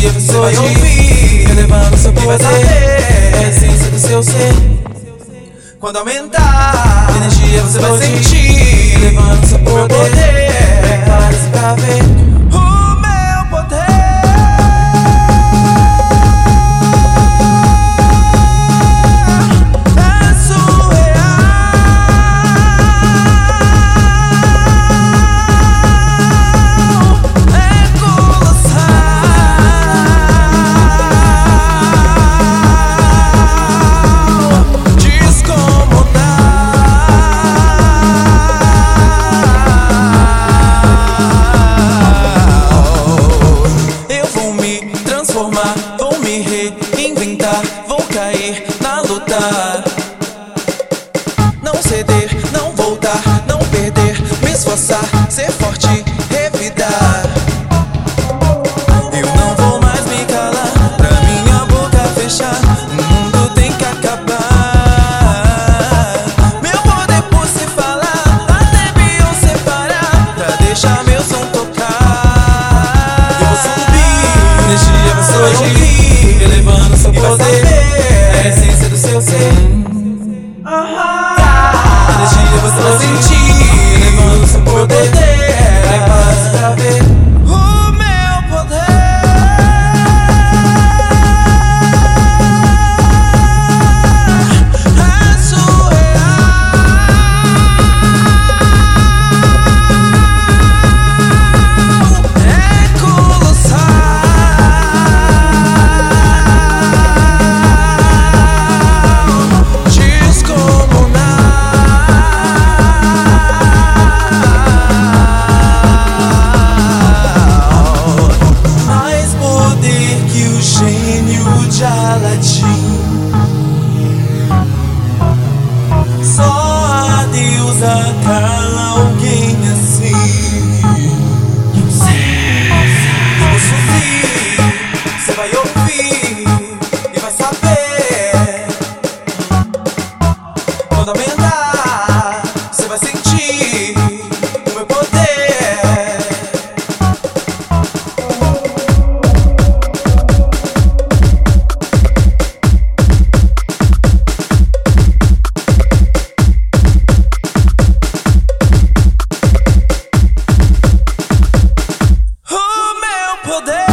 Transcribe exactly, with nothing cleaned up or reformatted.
Energia você vai ouvir, elevando seu poder, a essência do seu ser. Quando aumentar, energia você vai sentir, elevando seu poder, prepare-se pra ver o meu poder. Vou me reinventar, vou cair na luta. Não ceder, não voltar, não perder, me esforçar, ser forte, revidar. Eu não vou mais me calar, pra minha boca fechar, o mundo tem que acabar. Meu poder por se falar, até Beyoncé parar, pra deixar meu som tocar. Eu vou subir, energia vai surgir, elevando seu poder, a essência do seu ser. Energia você vai sentir, elevando seu poder, prepare-se pra ver o meu poder. É surreal, é colossal. Só a deusa cala alguém assim. Eu sei, eu vou subir, você vai ouvir e vai saber. Quando aumentar, você vai sentir o meu poder. Poder.